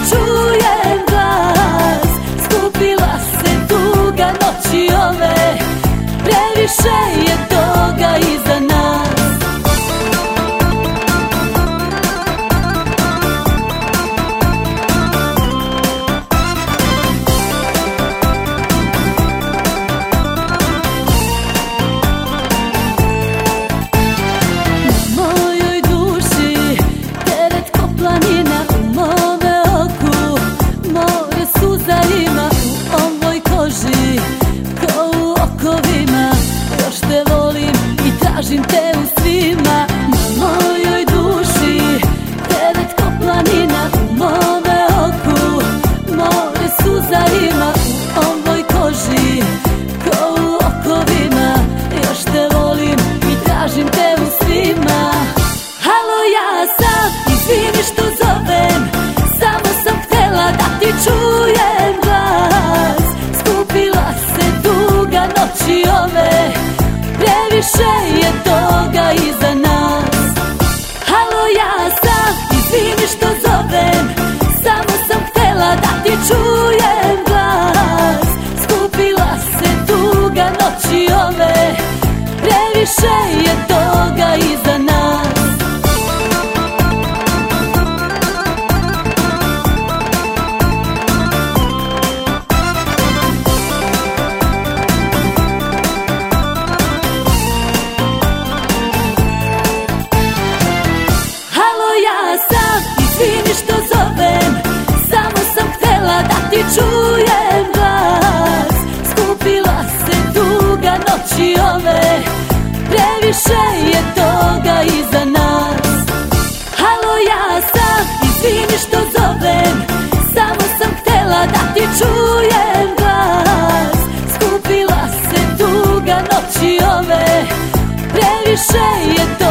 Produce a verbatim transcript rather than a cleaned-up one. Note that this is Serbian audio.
čujem glas. Skupila se tuga noći ove, previše je toga iza nas. Tražim te u svima, na mojoj duši, teret ko planina u mome oku, more suza ima u ovoj koži, ko u okovima, još te volim i tražim te u svima. Halo, ja sam, izvini što zovem, samo sam htela da ti čujem glas. Skupila se tuga noći ove, previše je toga iza nas. Halo, ja sam, izvini što zovem, samo sam htela da ti čujem glas. Skupila se tuga noći ove, previše je toga iza nas. Izvini što zovem, samo sam htela da ti čujem glas. Skupila se tuga noći ove, previše je toga iza nas. Halo, ja sam, izvini što zovem, samo sam htela da ti čujem glas. Skupila se tuga noći ove, previše je toga.